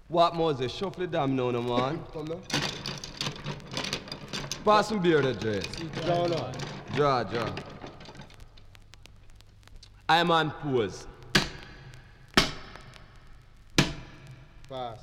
What Moses? Shuffle it down now, no man. Come now. Pass some beer there, Jay. Down now. Draw. I'm on pose. Pass.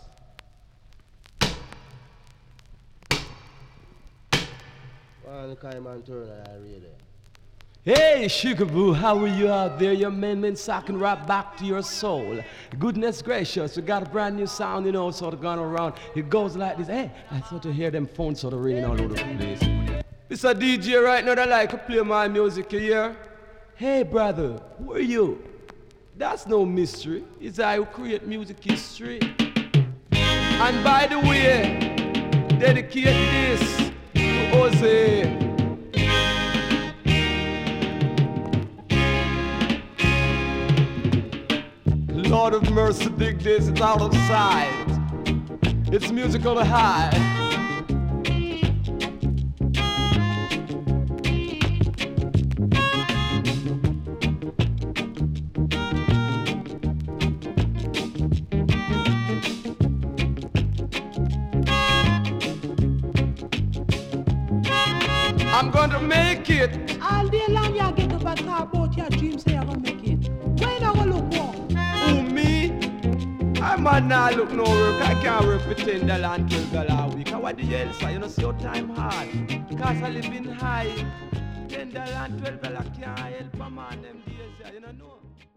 One kind man turn I read it. Hey, Sugarboo, how are you out there? Your men socking right back to your soul. Goodness gracious, we got a brand new sound, you know, sort of going around. It goes like this. Hey, I thought to hear them phones sort of ringing all over the place. It's a DJ right now that like to play my music, you hear? Hey, brother, who are you? That's no mystery. It's I who create music history. And by the way, dedicate this to Jose. Lord of mercy, dig this, it's out of sight. It's musical high. I'm gonna make it. All day long you get up and talk about your dreams, say you're gonna make it. When you gonna look for? Who, me? I might not look no work. I can't work for $10 and $12 a week. And what the hell, sir? You know, see your time hard. Because I live in high. $10 and $12 can't help a man them days, you know.